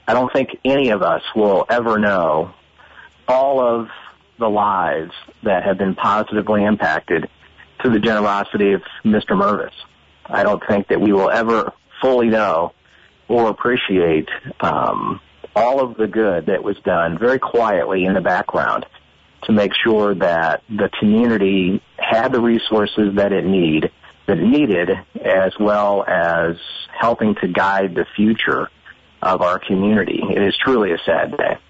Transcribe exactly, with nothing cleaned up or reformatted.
I don't think any of us will ever know all of the lives that have been positively impacted through the generosity of Mister Mervis. I don't think that we will ever fully know or appreciate um, all of the good that was done very quietly in the background to make sure that the community had the resources that it need, that it needed, as well as helping to guide the future of our community. It is truly a sad day.